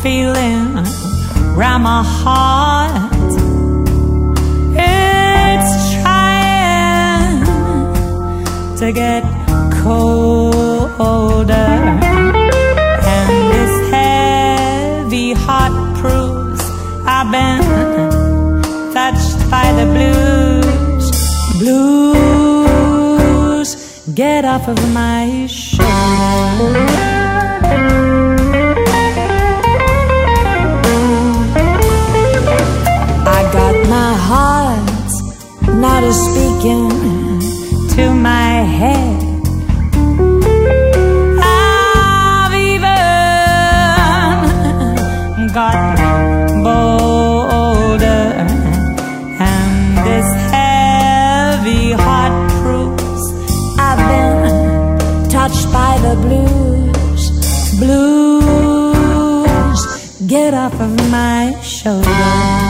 feeling round my heart. It's trying to get colder, and this heavy heart proves I've been touched by the blues. Blues, get off of my shoulder. I got my heart not a speaking to my head. I've even got bolder, and this heavy heart proves I've been touched by the blues. Blues, get off of my shoulder.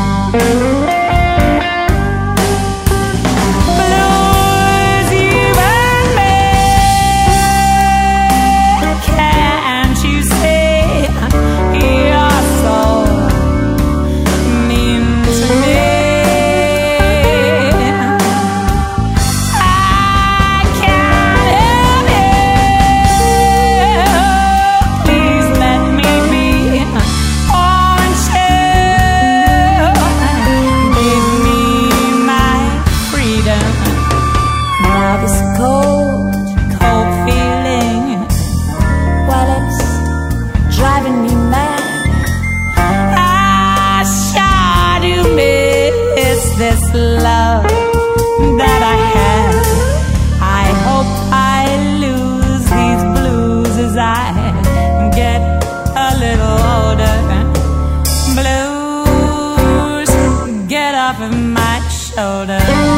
Blues, you and me, can't you see you're so mean to me? I can't help it. Please let me be on chill. Give me my freedom. Now this cold, cold feeling, well, it's driving me mad. I sure do miss this love that I had. I hope I lose these blues as I get a little older. Blues, get off of my shoulder.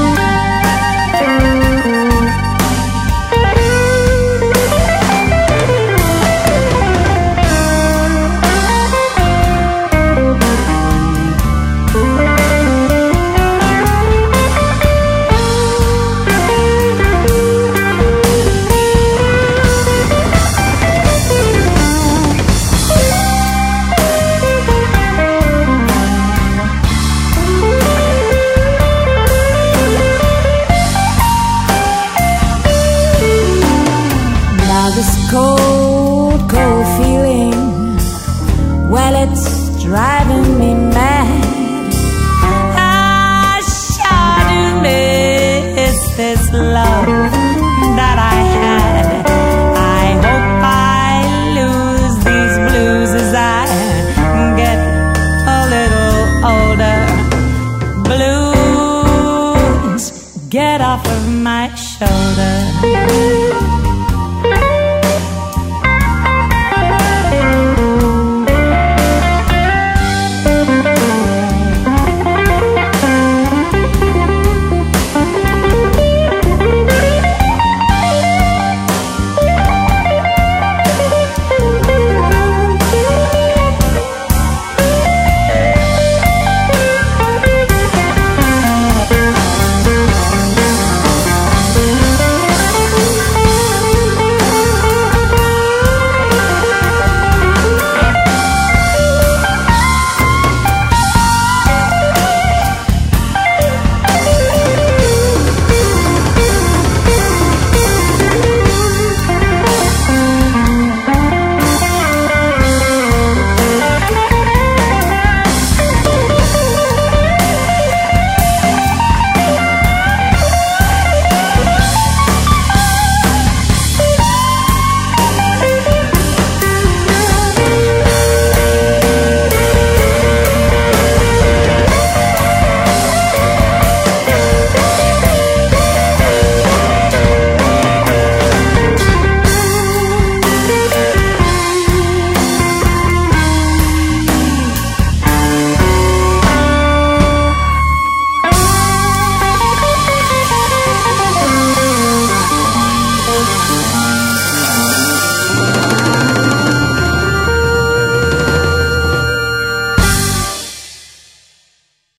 This cold, cold feeling, well, it's driving me